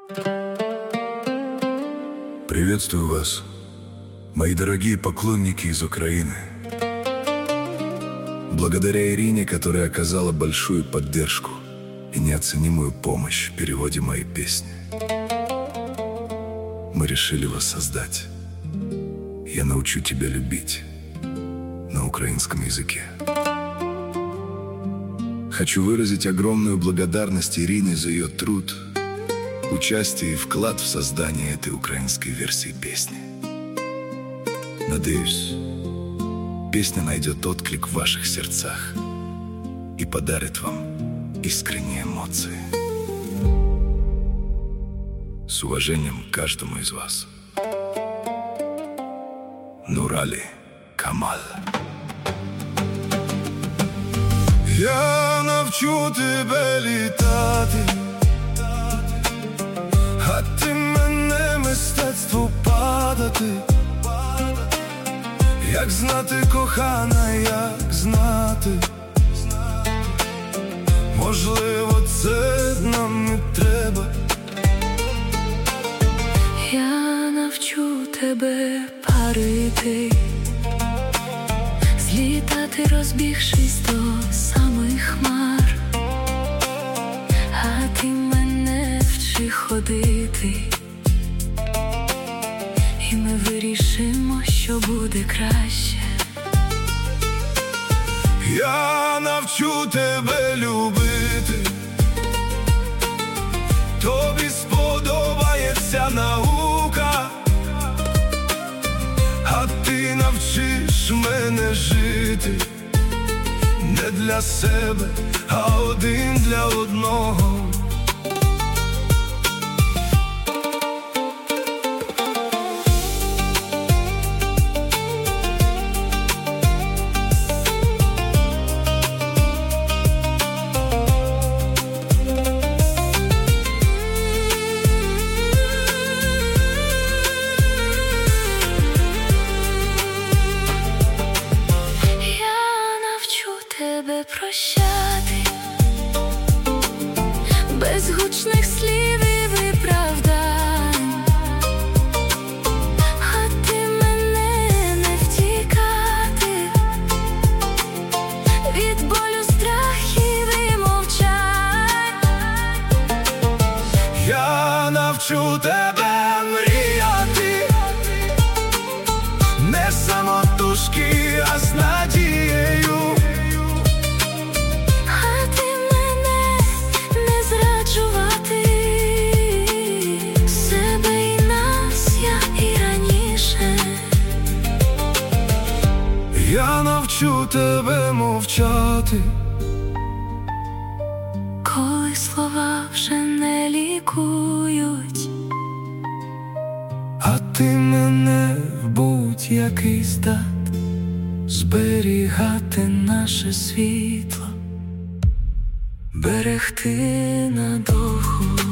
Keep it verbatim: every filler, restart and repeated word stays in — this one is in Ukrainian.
Приветствую вас, мои дорогие поклонники из Украины. Благодаря Ирине, которая оказала большую поддержку и неоценимую помощь в переводе моей песни, мы решили воссоздать «Я научу тебя любить» на украинском языке. Хочу выразить огромную благодарность Ирине за ее труд, участие и вклад в создание этой украинской версии песни. Надеюсь, песня найдет отклик в ваших сердцах и подарит вам искренние эмоции. С уважением к каждому из вас. Нурали Камал. Я навчу тебе літати, а ти мене мистецтву падати. Як знати, кохана, як знати. Можливо, це нам не треба. Я навчу тебе парити, злітати, розбігшись до самих хмар. А ти мене вчи ходити, і ми вирішимо, що буде краще. Я навчу тебе любити, тобі сподобається наука, а ти навчиш мене жити не для себе, а один для одного. Тебе прощати, без гучних слів і виправдань, а ти мене не втікати від болю, страхів і мовчань. Я навчу тебе мріяти, не самотужки, а з надією. Я навчу тебе мовчати, коли слова вже не лікують, а ти мене в будь-який стат зберігати наше світло, берегти надовго.